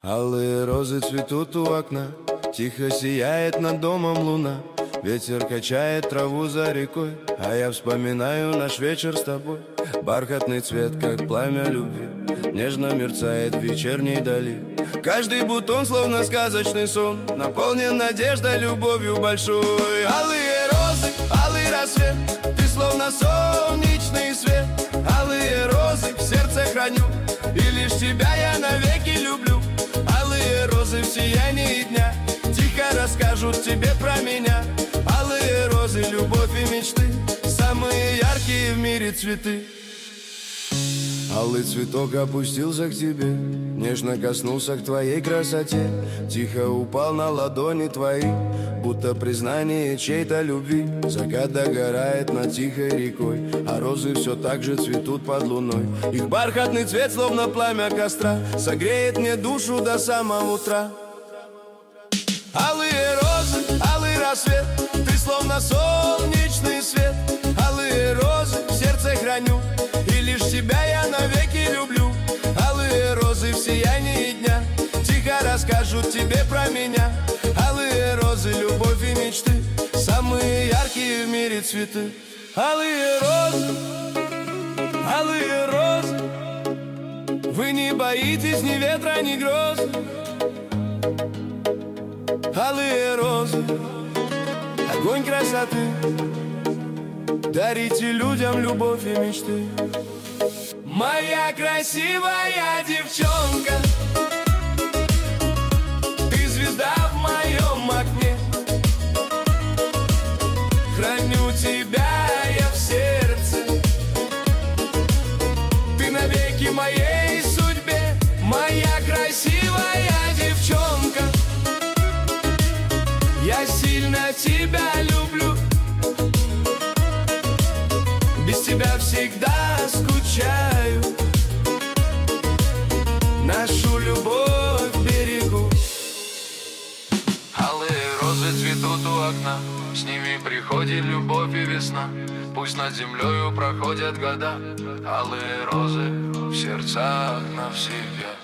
Алые розы цветут у окна, тихо сияет над домом луна. Ветер качает траву за рекой, а я вспоминаю наш вечер с тобой. Бархатный цвет, как пламя любви, нежно мерцает в вечерней дали. Каждый бутон, словно сказочный сон, наполнен надеждой, любовью большой. Алые розы, алый рассвет, ты словно солнечный свет. Алые розы в сердце храню, и лишь тебя я навеки люблю. Алые розы в сиянии дня тихо расскажут тебе про меня. Алые розы, любовь и мечты, самые яркие в мире цветы. Алый цветок опустился к тебе, нежно коснулся к твоей красоте. Тихо упал на ладони твои, будто признание чьей-то любви. Закат догорает над тихой рекой, а розы все так же цветут под луной. Их бархатный цвет, словно пламя костра, согреет мне душу до самого утра. Алые розы, алый рассвет, ты словно солнечный свет. Алые розы в сердце храню, и лишь тебя я навеки люблю. Алые розы в сиянии дня тихо расскажут тебе про меня. Алые розы, любовь и мечты, самые яркие в мире цветы. Алые розы, алые розы, вы не боитесь ни ветра, ни гроз. Алые розы, огонь красоты, дарите людям любовь и мечты. Моя красивая девчонка, ты звезда в моем окне. Храню тебя я в сердце, ты навеки моей судьбе. Моя красивая девчонка, я сильно тебя люблю, без тебя всегда скучаю. Нашу любовь берегу. Алые розы цветут у окна, с ними приходит любовь и весна. Пусть над землею проходят года, алые розы в сердцах навсегда.